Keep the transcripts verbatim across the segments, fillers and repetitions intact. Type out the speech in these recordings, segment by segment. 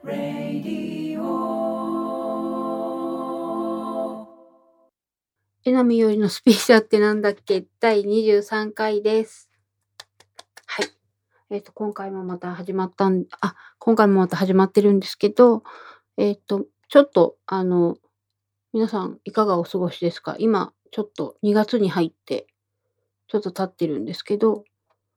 えなみよりのスピーチャーってなんだっけだいにじゅうさんかいです。はい。えっ、と、今回もまた始まったん、あ、今回もまた始まってるんですけど、えっ、と、ちょっと、あの、皆さんいかがお過ごしですか？今、ちょっとにがつに入って、ちょっと経ってるんですけど、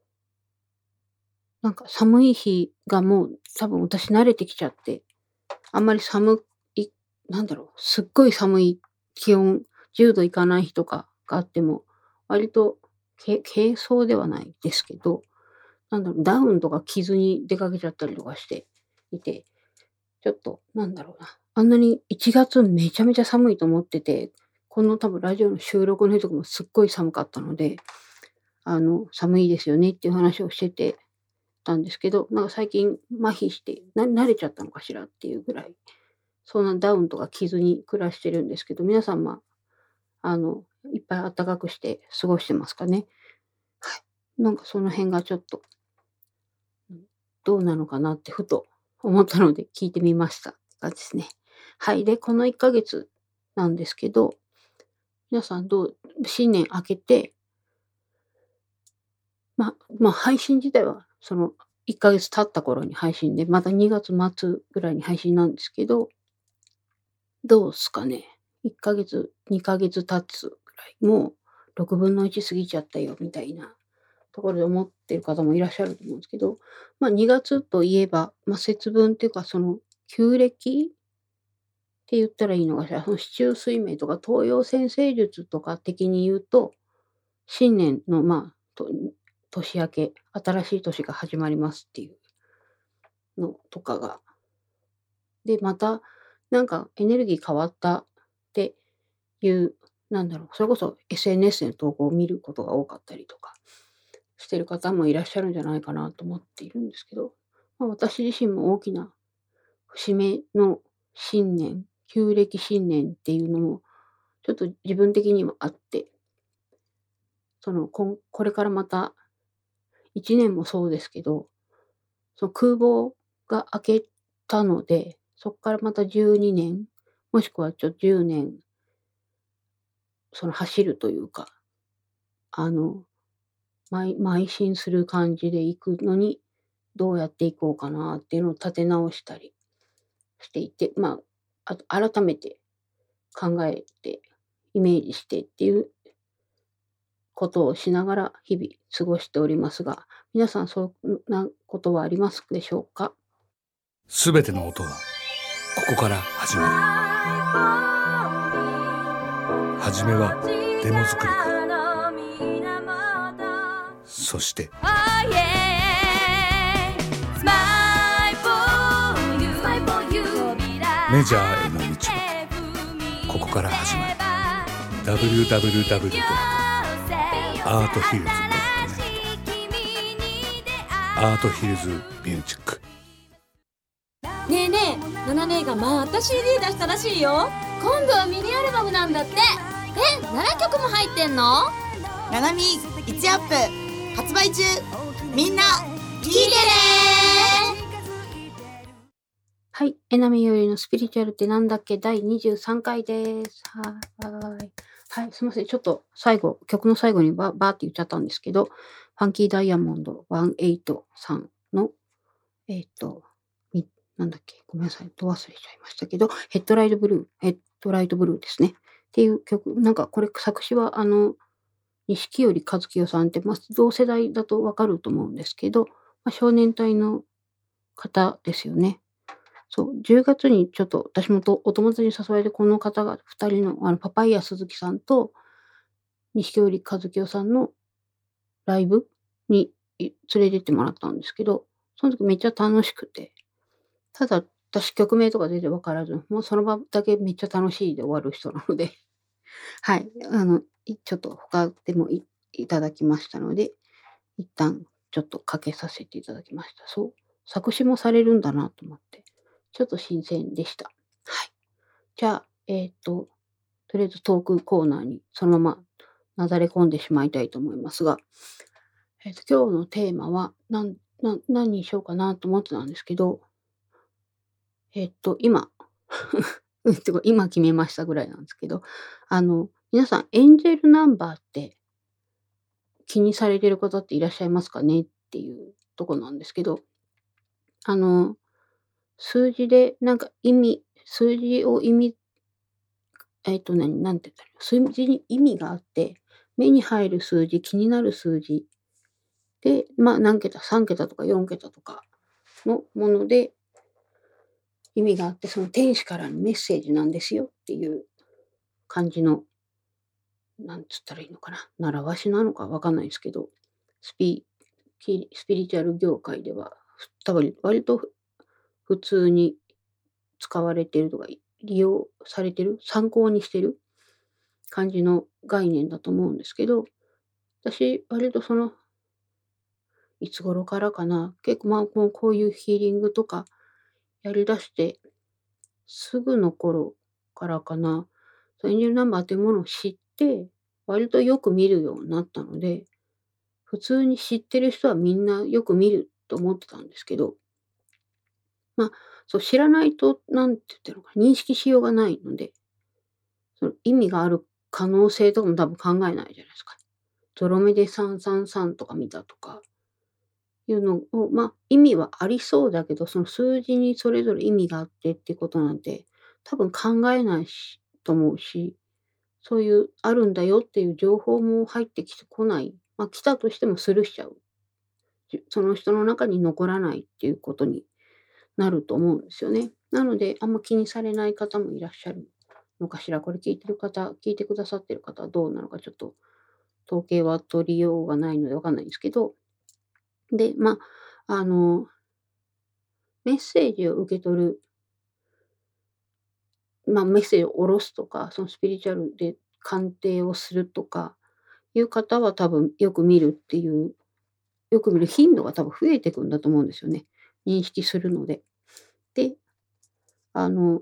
なんか寒い日がもう多分私慣れてきちゃって、あんまり寒い、なんだろう、すっごい寒い気温、じゅうどいかない日とかがあっても、割とけ軽装ではないですけど、なんだろう、ダウンとか着ずに出かけちゃったりとかしていて、ちょっとなんだろうな、あんなにいちがつめちゃめちゃ寒いと思ってて、この多分ラジオの収録の日とかもすっごい寒かったので、あの、寒いですよねっていう話をしててたんですけど、なんか最近麻痺して、な慣れちゃったのかしらっていうぐらい、そんなダウンとか着ずに暮らしてるんですけど、皆さん、まあ、あの、いっぱいあったかくして過ごしてますかね。はい。なんかその辺がちょっと、うん、どうなのかなってふと思ったので聞いてみましたって感じですね。はい。で、このいっかげつなんですけど、皆さんどう新年明けて、まま、配信自体はそのいっかげつ経った頃に配信で、またにがつ末ぐらいに配信なんですけど、どうすかね。いっかげつ、にかげつ経つぐらい、もうろくぶんのいち過ぎちゃったよみたいなところで思ってる方もいらっしゃると思うんですけど、ま、にがつといえば、ま、節分っていうかその旧暦って言ったらいいのかしら、その四柱推命とか東洋占星術とか的に言うと、新年の、まあ、と年明け、新しい年が始まりますっていうのとかが、で、また、なんかエネルギー変わったっていう、なんだろう、それこそ エスエヌエス での投稿を見ることが多かったりとかしてる方もいらっしゃるんじゃないかなと思っているんですけど、まあ、私自身も大きな節目の新年、旧暦新年っていうのも、ちょっと自分的にもあって、その、こんこれからまたいちねんもそうですけど、その空母が明けたので、そっからまたじゅうにねん、もしくはちょじゅうねん、その走るというか、あの、まい邁進する感じで行くのに、どうやっていこうかなっていうのを立て直したりしていて、まあ、あと改めて考えて、イメージしてっていうことをしながら日々過ごしておりますが、皆さんそんなことはありますでしょうか？ すべての音はここから始まる。はじめはデモ作りから、そしてメジャーへの道もここから始まる。 ダブリューダブリューダブリュードットアートヒルズドットネット アートヒルズミュージック。 ねえねえ、ナナ姉がまた シーディー 出したらしいよ。今度はミニアルバムなんだって。え、ななきょくも入ってんの？ ナナミいちアップ発売中。みんな聞いてね。 はい。えなみよりのスピリチュアルってなんだっけだいにじゅうさんかいです。はーい。はい。すいません。ちょっと最後、曲の最後にババーって言っちゃったんですけど、ファンキーダイヤモンドじゅうはちさんの、えっ、と、みなんだっけごめんなさい。ど忘れちゃいましたけど、ヘッドライトブルー、ヘッドライトブルーですね。っていう曲、なんかこれ作詞はあの、錦織一清さんって、まあ、同世代だとわかると思うんですけど、まあ、少年隊の方ですよね。そう、じゅうがつにちょっと私もとお友達に誘われて、この方がふたりの、あの、パパイヤ鈴木さんと錦織一清さんのライブにい連れてってもらったんですけど、その時めっちゃ楽しくて、ただ私曲名とか全然わからず、もうその場だけめっちゃ楽しいで終わる人なので、はい、あの、いちょっと他でもいいただきましたので、一旦ちょっとかけさせていただきました。そう、作詞もされるんだなと思って、ちょっと新鮮でした。はい。じゃあ、えっと、とりあえずトークコーナーにそのままなだれ込んでしまいたいと思いますが、えっと、今日のテーマは、なんなん何にしようかなと思ってたんですけど、 えっと、今、てか今決めましたぐらいなんですけど、あの、皆さんエンジェルナンバーって気にされてる方っていらっしゃいますかねっていうとこなんですけど、あの、数字でなんか意味数字を意味えっと、なになんて言ったらいいの、数字に意味があって、目に入る数字、気になる数字で、まあ、何桁、さん桁とかよん桁とかのもので意味があって、その天使からのメッセージなんですよっていう感じの、なんつったらいいのかな、習わしなのかわかんないですけど、スピキスピリチュアル業界では、多分割と普通に使われてるとか、利用されてる、参考にしてる感じの概念だと思うんですけど、私割とその、いつ頃からかな、結構、まあ、こうこういうヒーリングとかやりだしてすぐの頃からかな、そのエンジェルナンバーというものを知って、割とよく見るようになったので、普通に知ってる人はみんなよく見ると思ってたんですけど、まあ、そう、知らないと、なんて言ってるのかな、認識しようがないので、その意味がある可能性とかも多分考えないじゃないですか。ゾロ目でさんさんさんとか見たとかいうのを、まあ、意味はありそうだけど、その数字にそれぞれ意味があってっていうことなんて、多分考えないしと思うし、そういうあるんだよっていう情報も入ってきてこない。まあ、来たとしてもスルーしちゃう。じその人の中に残らないっていうことになると思うんですよね。なので、あんま気にされない方もいらっしゃるのかしら。これ聞いてる方、聞いてくださってる方はどうなのかちょっと統計は取りようがないのでわかんないんですけど、で、まあ、あの、メッセージを受け取る、まあ、メッセージを下ろすとか、そのスピリチュアルで鑑定をするとかいう方は多分よく見るっていう、よく見る頻度が多分増えてくんだと思うんですよね。認識するので。で、あの、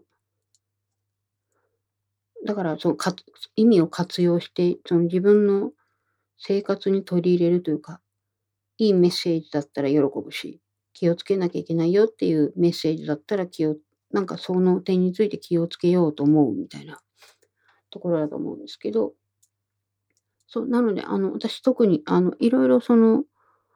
だからそのか意味を活用して、その自分の生活に取り入れるというか、いいメッセージだったら喜ぶし、気をつけなきゃいけないよっていうメッセージだったら気をなんかその点について気をつけようと思うみたいなところだと思うんですけど、そう、なので、あの、私特に、あの、いろいろその、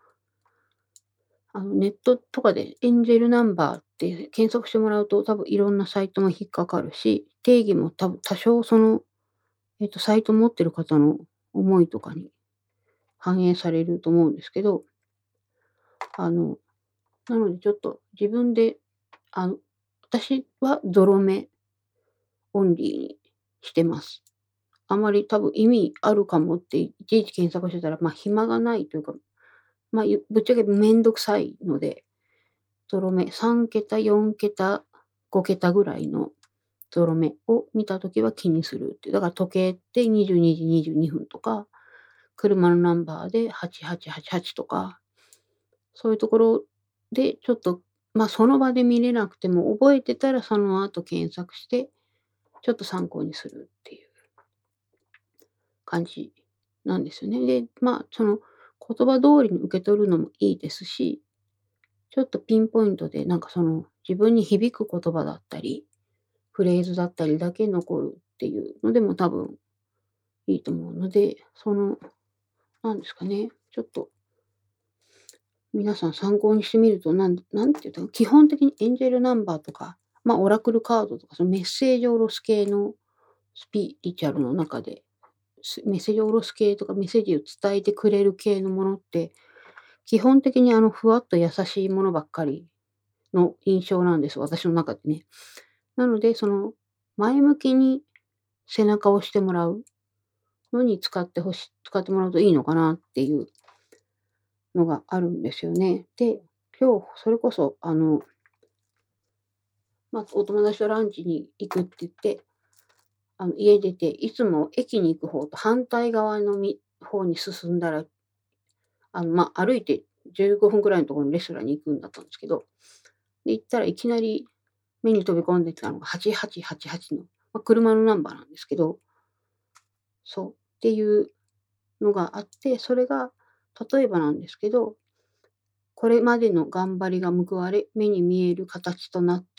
あの、ネットとかでエンジェルナンバーって検索してもらうと、多分いろんなサイトも引っかかるし、定義も多分多少その、えっと、サイト持ってる方の思いとかに反映されると思うんですけど、あの、なのでちょっと自分で、あの、私はゾロ目オンリーにしてます。あまり多分意味あるかもっていちいち検索してたら、ま、暇がないというか、ま、ゆぶっちゃけめんどくさいので、ゾロ目さん桁、よん桁、ご桁ぐらいのゾロ目を見たときは気にするっていう。だから時計ってにじゅうにじにじゅうにふんとか、車のナンバーではちはちはちはちとか、そういうところでちょっと、ま、その場で見れなくても覚えてたらその後検索して、ちょっと参考にするっていう感じなんですよね。で、まあ、その言葉通りに受け取るのもいいですし、ちょっとピンポイントでなんかその自分に響く言葉だったり、フレーズだったりだけ残るっていうのでも多分いいと思うので、その、なんですかね、ちょっと皆さん参考にしてみると、なんなんて言ったら、基本的にエンジェルナンバーとか、ま、オラクルカードとか、そのメッセージを下ろす系のスピリチュアルの中で、すメッセージを下ろす系とか、メッセージを伝えてくれる系のものって、基本的にあの、ふわっと優しいものばっかりの印象なんです、私の中でね。なので、その、前向きに背中を押してもらうのに使ってほし使ってもらうといいのかなっていうのがあるんですよね。で、今日それこそ、あの、ま、お友達とランチに行くって言って、あの、家出て、いつも駅に行く方と反対側のみ方に進んだら、あの、ま、歩いてじゅうごふんぐらいのところのレストランに行くんだったんですけど、で、行ったらいきなり目に飛び込んできたのがはちはちはちはちの、ま、車のナンバーなんですけど、そう、っていうのがあって、それが例えばなんですけど、これまでの頑張りが報われ、目に見える形となって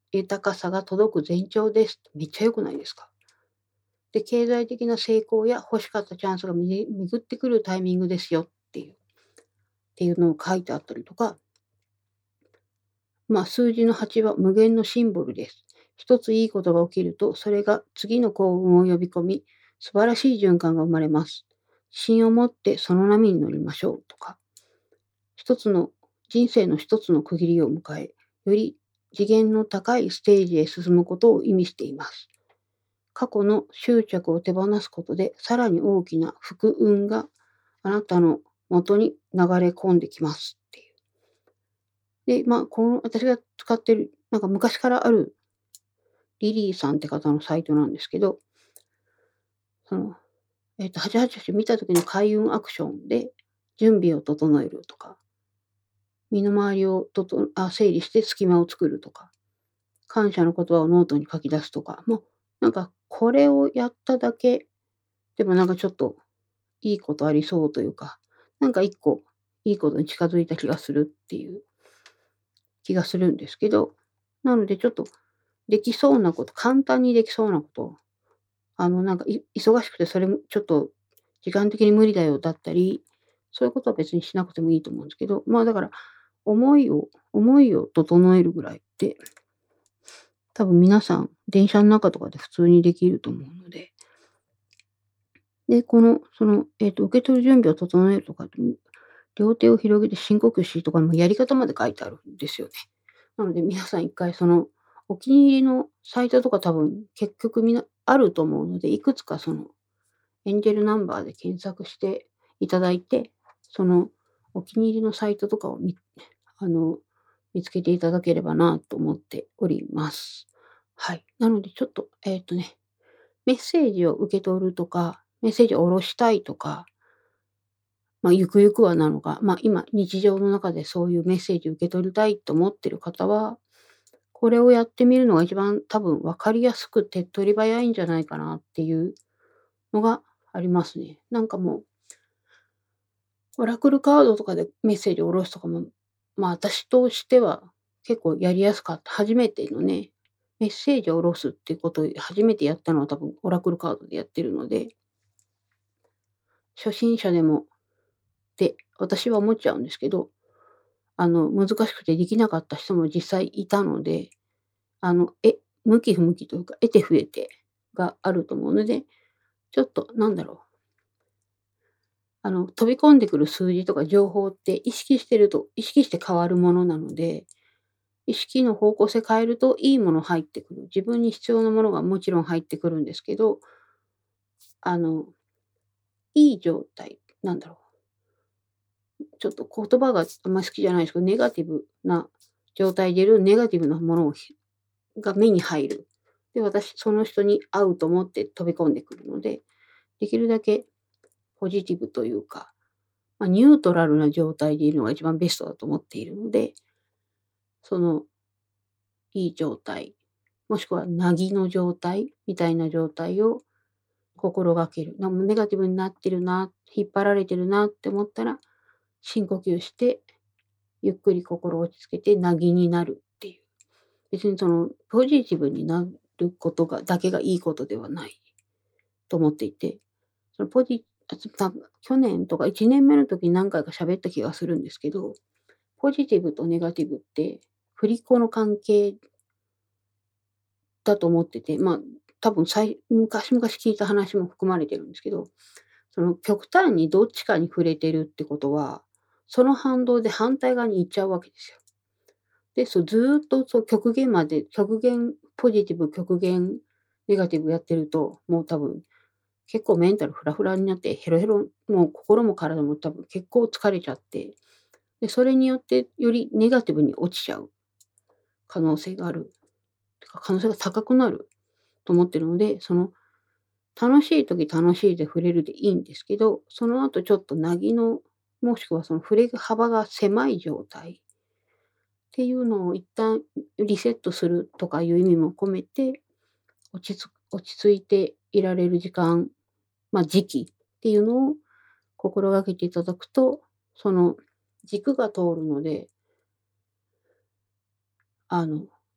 豊かさが届く前兆です。めっちゃ良くないですか？で、経済的な成功や欲しかったチャンスがめ巡ってくるタイミングですよっていう、っていうのを書いてあったりとか、まあ、数字のはちは無限のシンボルです。一ついいことが起きると、それが次の幸運を呼び込み、素晴らしい循環が生まれます。自信を持ってその波に乗りましょうとか、一つの人生の一つの区切りを迎え、より次元の高いステージへ進むことを意味しています。過去の執着を手放すことで、さらに大きな福運があなたの元に流れ込んできますっていう。で、まあ、この私が使ってる、なんか昔からあるリリーさんって方のサイトなんですけど、その、えっ、と、はちはちはち見た時の開運アクションで準備を整えるとか、身の回りをととあ整理して隙間を作るとか、感謝の言葉をノートに書き出すとか、もうなんかこれをやっただけでもなんかちょっといいことありそうというか、なんか一個いいことに近づいた気がするっていう気がするんですけど、なのでちょっとできそうなこと、簡単にできそうなこと、あのなんかい忙しくてそれもちょっと時間的に無理だよだったり、そういうことは別にしなくてもいいと思うんですけど、まあだから思いを思いを整えるぐらいって、多分皆さん電車の中とかで普通にできると思うので、で、この、その、えっと、受け取る準備を整えるとかって、両手を広げて深呼吸しとかもやり方まで書いてあるんですよね。なので皆さん一回その、お気に入りのサイトとか多分結局みんなあると思うので、いくつかその、エンジェルナンバーで検索していただいて、その、お気に入りのサイトとかをみあの、見つけていただければなと思っております。はい。なのでちょっと、えっとね、メッセージを受け取るとか、メッセージを下ろしたいとか、まあ、ゆくゆくはなのか、まあ、今、日常の中でそういうメッセージを受け取りたいと思ってる方は、これをやってみるのが一番多分分かりやすく手っ取り早いんじゃないかなっていうのがありますね。なんかもう、オラクルカードとかでメッセージを下ろすとかも、まあ、私としては結構やりやすかった。初めてのね、メッセージを下ろすっていうことを初めてやったのは多分オラクルカードでやってるので、初心者でもって私は思っちゃうんですけど、あの、難しくてできなかった人も実際いたので、あの、え向き不向きというか、得て増えてがあると思うので、ちょっとなんだろう、あの、飛び込んでくる数字とか情報って意識してると意識して変わるものなので、意識の方向性変えるといいもの入ってくる。自分に必要なものがもちろん入ってくるんですけど、あの、いい状態、なんだろう、ちょっと言葉があんま好きじゃないですけど、ネガティブな状態でいるネガティブなものをひが目に入る。で、私、その人に会うと思って飛び込んでくるので、できるだけポジティブというか、まあ、ニュートラルな状態でいるのが一番ベストだと思っているので、そのいい状態、もしくはなぎの状態みたいな状態を心がける。でもネガティブになってるな、引っ張られてるなって思ったら、深呼吸して、ゆっくり心を落ち着けてなぎになるっていう。別にそのポジティブになることがだけがいいことではないと思っていて、そのポジあつた去年とかいちねんめの時に何回か喋った気がするんですけど、ポジティブとネガティブって振り子の関係だと思ってて、まあ、多分さい昔々聞いた話も含まれてるんですけど、その極端にどっちかに触れてるってことは、その反動で反対側に行っちゃうわけですよ。で、そうずーっとそう極限まで、極限ポジティブ、極限ネガティブやってると、もう多分結構メンタルフラフラになってヘロヘロ、もう心も体も多分結構疲れちゃって、で、それによってよりネガティブに落ちちゃう可能性がある。てか可能性が高くなると思ってるので、その楽しい時楽しいで触れるでいいんですけど、その後ちょっとなぎの、もしくはその触れる幅が狭い状態っていうのを一旦リセットするとかいう意味も込めて、落ち着落ち着いていられる時間、まあ、時期っていうのを心がけていただくと、その軸が通るので、あの、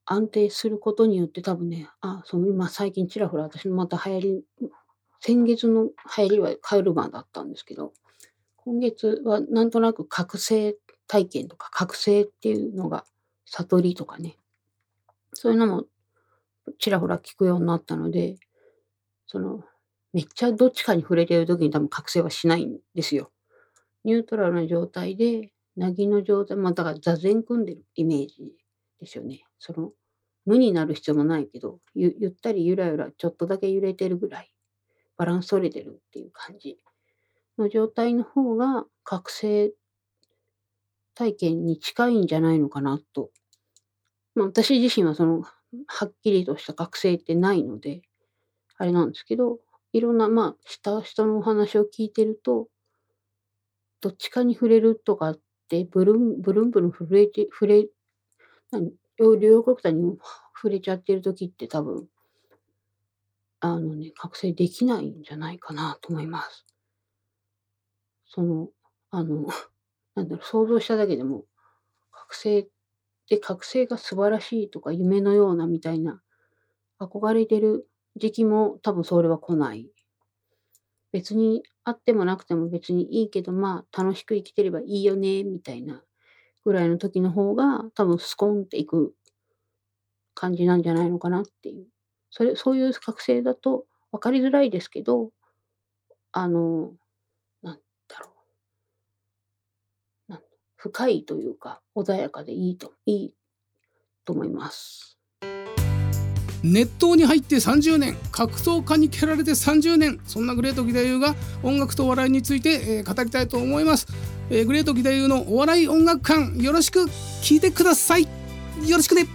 安定することによって多分ね、あ、そう、今最近ちらほら私のまた流行り先月の流行りはカルマだったんですけど、今月はなんとなく覚醒体験とか覚醒っていうのが悟りとかね、そういうのもちらほら聞くようになったので、その、めっちゃどっちかに触れてる時に多分覚醒はしないんですよ。ニュートラルな状態で、凪の状態、まあ、だから座禅組んでるイメージですよね。その、無になる必要もないけど、ゆゆったりゆらゆらちょっとだけ揺れてるぐらい、バランス取れてるっていう感じの状態の方が、覚醒体験に近いんじゃないのかなと。まあ、私自身はその、はっきりとした覚醒ってないので、あれなんですけど、いろんな、まあ、した人のお話を聞いてると、どっちかに触れるとかって、ブルンブルンブルン震えて触れ何、両両極端に触れちゃってる時って多分、あのね、覚醒できないんじゃないかなと思います。その、あの、なんだろう、想像しただけでも、覚醒で覚醒が素晴らしいとか夢のようなみたいな、憧れてる時期も多分それは来ない。別にあってもなくても別にいいけど、まあ、楽しく生きてればいいよねみたいなぐらいの時の方が、多分スコンっていく感じなんじゃないのかなっていう。それそういう覚醒だと分かりづらいですけど、あの、なんだろう、なん深いというか、穏やかでいいといいと思います。 熱湯に入ってさんじゅうねん、格闘家に蹴られてさんじゅうねん、そんなグレート義太夫が音楽と笑いについて、えー、語りたいと思います、えー、グレート義太夫のお笑い音楽館、よろしく聞いてください。よろしくね。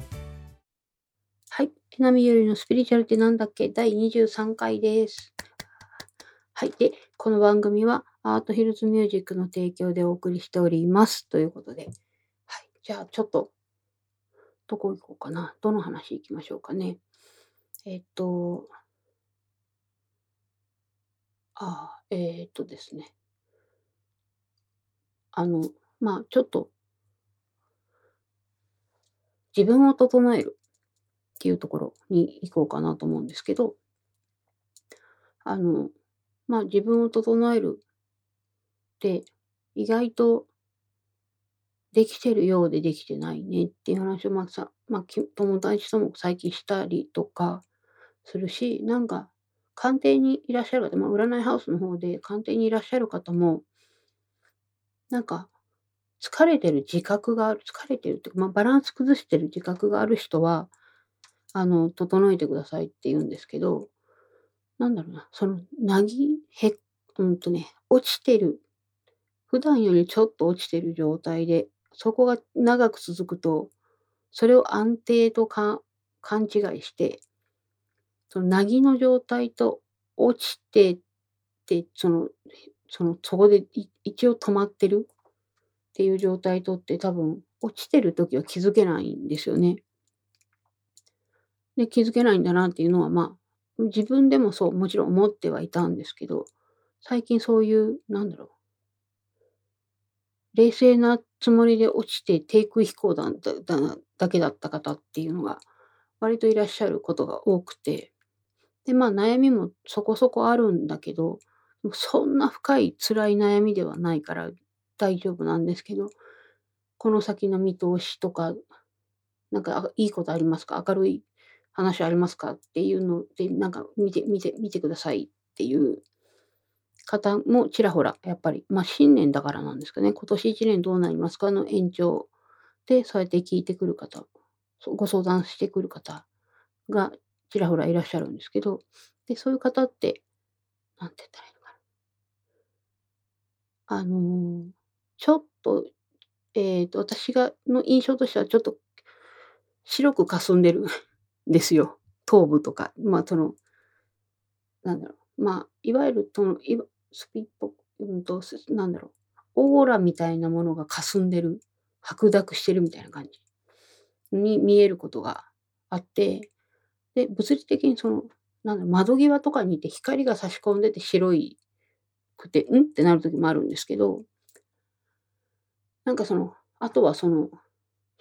はい、手並みよりのスピリチュアルってなんだっけ、だいにじゅうさんかいです。はい、で、この番組はアートヒルズミュージックの提供でお送りしておりますということで、はい、じゃあちょっとどこ行こうかな。どの話行きましょうかね。えっと、ああ、えーっとですね。あの、まあ、ちょっと自分を整えるっていうところに行こうかなと思うんですけど、あの、まあ、自分を整えるって意外とできてるようでできてないねっていう話を、まあ、さまあ、き友達とも最近したりとかするし、なんか鑑定にいらっしゃる方、まあ、占いハウスの方で鑑定にいらっしゃる方も、なんか疲れてる自覚がある疲れてるっていうか、まあ、バランス崩してる自覚がある人は、あの、整えてくださいって言うんですけど、なんだろうな、その、なぎへうんとね、落ちてる、普段よりちょっと落ちてる状態で、そこが長く続くと、それを安定とか勘違いして、そのなぎの状態と落ちてって、そのその、そこでい一応止まってるっていう状態とって多分、落ちてる時は気づけないんですよね。で、気づけないんだなっていうのは、まあ、自分でもそう、もちろん思ってはいたんですけど、最近そういう、なんだろう、冷静なつもりで落ちて低空飛行だだだだけだった方っていうのが、割といらっしゃることが多くて、で、まあ、悩みもそこそこあるんだけど、そんな深い辛い悩みではないから大丈夫なんですけど、この先の見通しとか、なんか、あいいことありますか？明るい話ありますか？っていうので、なんか見て見て見てくださいっていう方もちらほらやっぱり、ま、新年だからなんですかね、今年いちねんどうなりますかの延長で、そうやって聞いてくる方、そうご相談してくる方がちらほらいらっしゃるんですけど、で、そういう方って、なんて言ったらいいのかな、あの、ちょっと、えっと、私がの印象としてはちょっと白く霞んでるんですよ。頭部とか、まあ、その、なんだろう、まあ、いわゆるとの、いわスピっぽうんと、すなんだろう、オーラみたいなものが霞んでる、白濁してるみたいな感じに見えることがあって、で、物理的にその、なんだろう、窓際とかにいて光が差し込んでて白いくて、ん？ってなる時もあるんですけど、なんかその、あとはその、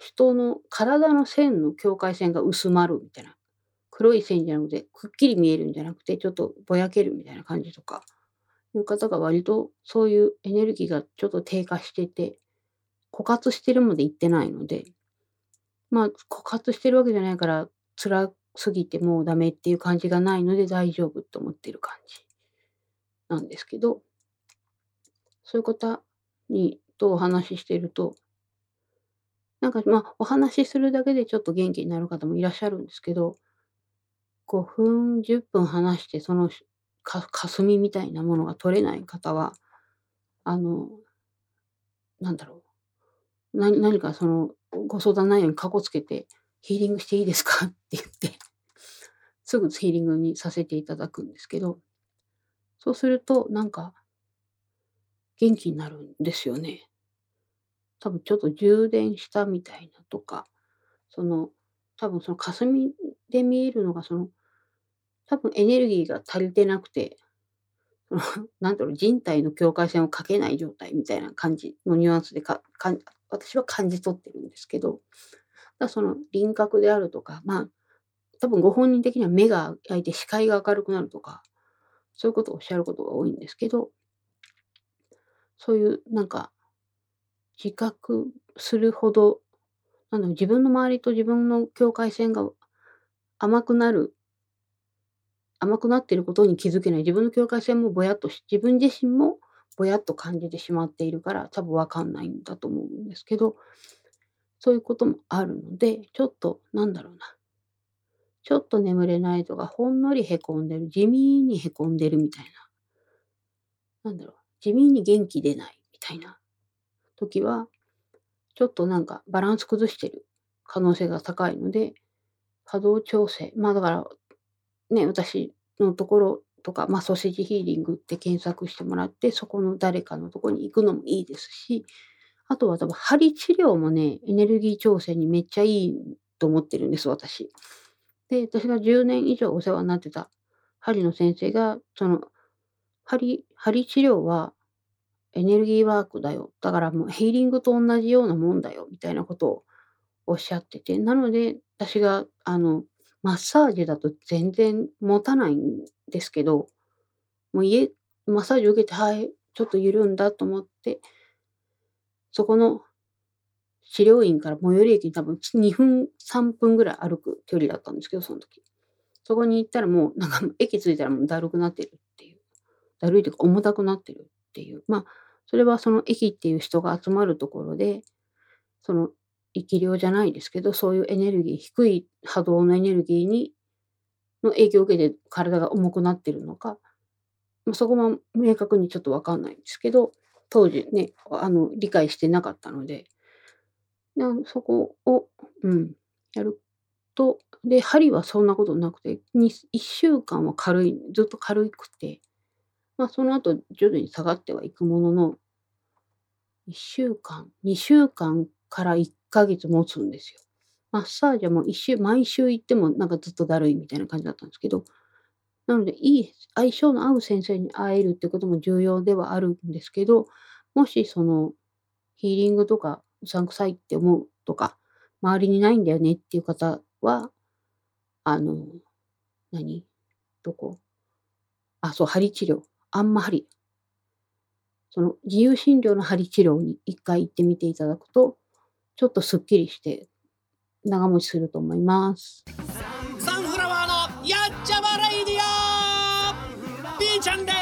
人の体の線の境界線が薄まるみたいな。黒い線じゃなくて、くっきり見えるんじゃなくて、ちょっとぼやけるみたいな感じとか、いう方が割とそういうエネルギーがちょっと低下してて、枯渇してるまで行ってないので、まあ、枯渇してるわけじゃないから、辛すぎてもうダメっていう感じがないので大丈夫と思ってる感じなんですけど、そういう方にとお話ししてると、なんか、まあ、お話しするだけでちょっと元気になる方もいらっしゃるんですけど、ごふん、じゅっぷん話して、その、か霞みたいなものが取れない方は、あの、なんだろう、な何かその、ご相談内容にかこつけて、ヒーリングしていいですかって言って、すぐヒーリングにさせていただくんですけど、そうするとなんか、元気になるんですよね。多分ちょっと充電したみたいなとか、その、多分その霞で見えるのがその、多分エネルギーが足りてなくて、そのなんだろう、人体の境界線を描けない状態みたいな感じのニュアンスでかかん私は感じ取ってるんですけど、だからその輪郭であるとか、まあ、多分ご本人的には目が開いて視界が明るくなるとか、そういうことをおっしゃることが多いんですけど、そういうなんか自覚するほど、なんだろう、自分の周りと自分の境界線が甘くなる甘くなっていることに気づけない、自分の境界線もぼやっとし自分自身もぼやっと感じてしまっているから、多分わかんないんだと思うんですけど、そういうこともあるので、ちょっとなんだろうな、ちょっと眠れないとか、ほんのりへこんでる、地味にへこんでるみたいな、なんだろう、地味に元気出ないみたいな時は、ちょっとなんかバランス崩してる可能性が高いので、波動調整、まあだからね、私のところとか、まあ、ソーセージヒーリングって検索してもらって、そこの誰かのところに行くのもいいですし、あとは多分鍼治療もね、エネルギー調整にめっちゃいいと思ってるんです、私。で、私がじゅうねん以上お世話になってた鍼の先生が、その、鍼鍼治療はエネルギーワークだよ。だからもうヒーリングと同じようなもんだよみたいなことをおっしゃってて、なので、私があの、マッサージだと全然持たないんですけど、もう家マッサージ受けて、はい、ちょっと緩んだと思って、そこの治療院から最寄り駅に多分にふん、さんぷんぐらい歩く距離だったんですけど、その時。そこに行ったらもうなんか駅着いたらもうだるくなってるっていう。だるいというか重たくなってるっていう。まあ、それはその駅っていう人が集まるところで、その生き量じゃないですけど、そういうエネルギー、低い波動のエネルギーにの影響を受けて体が重くなってるのか、ま、そこも明確にちょっとわかんないんですけど、当時ね、あの、理解してなかったので、なそこを、うん、やると、で、針はそんなことなくて、にいっしゅうかんは軽いずっと軽くて、ま、その後徐々に下がってはいくものの、いっしゅうかん、にしゅうかんからいっかげつ持つんですよ。マッサージはもういっしゅう毎週行ってもなんかずっとだるいみたいな感じだったんですけど、なのでいい相性の合う先生に会えるってことも重要ではあるんですけど、もしそのヒーリングとかうさんくさいって思うとか、周りにないんだよねっていう方は、あの、何、どこ、あ、そう、鍼治療、あんま鍼。その自由診療の鍼治療にいっかい行ってみていただくと、ちょっとすっきりして長持ちすると思います。 サンフラワーのやっちゃまレイディオ、ピーちゃんです。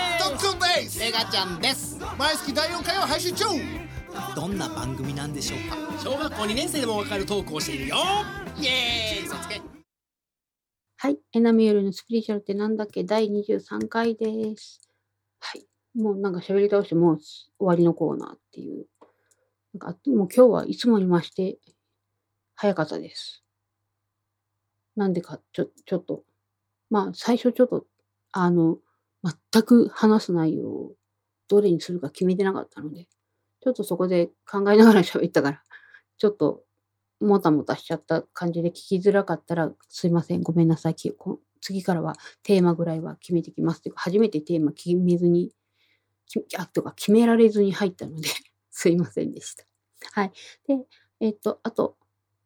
トッツンです。 メガちゃんです。 毎月だいよんかいを配信中。 どんな番組なんでしょうか。小学校にねん生でもわかるトークをしているよ。イエーイ、そつけ。 はい、エナミエルのスピリチュアルってなんだっけだいにじゅうさんかいです。はい、もうなんか喋り倒してもう終わりのコーナーっていう。なんかもう今日はいつもにまして早かったです。なんでかちょちょっとまあ最初ちょっとあの全く話す内容をどれにするか決めてなかったので、ちょっとそこで考えながら喋ったから、ちょっともたもたしちゃった感じで聞きづらかったらすいません、ごめんなさい。きこ次からはテーマぐらいは決めてきますっていうか、初めてテーマ決めずに、きあとか決められずに入ったのですいませんでした。はい。で、えっと、あと、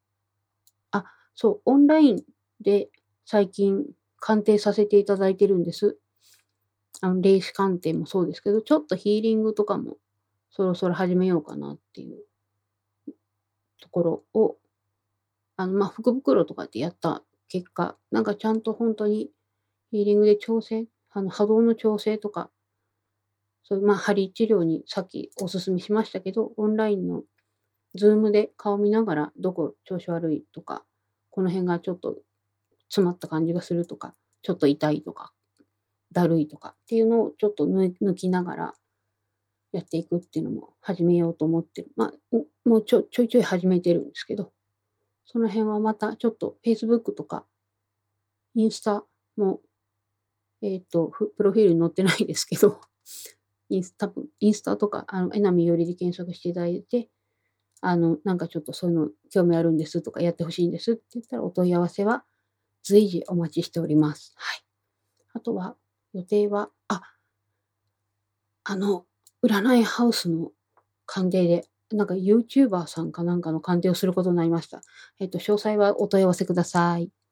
そう、オンラインで最近鑑定させていただいてるんです。あの、霊視鑑定もそうですけど、ちょっとヒーリングとかもそろそろ始めようかなっていうところを、あの、まあ、福袋とかでやった結果、なんかちゃんと本当にヒーリングで調整、あの、波動の調整とか、そういう、まあ、針治療にさっきお勧めしましたけど、オンラインのズームで顔見ながら、どこ調子悪いとか、この辺がちょっと詰まった感じがするとか、ちょっと痛いとか、だるいとかっていうのをちょっと抜抜きながらやっていくっていうのも始めようと思ってる。まあ、んもうちょちょいちょい始めてるんですけど、その辺はまたちょっと Facebook とかインスタも、えっと、ふプロフィールに載ってないですけど、インスタ多分インスタとか、あの、えなみよりで検索していただいて、あの、なんかちょっとそういうの興味あるんですとか、やってほしいんですって言ったら、お問い合わせは随時お待ちしております。はい。あとは、予定は、あ、あの、占いハウスの鑑定で、なんかユーチューバーさんかなんかの鑑定をすることになりました。えっと、詳細はお問い合わせください。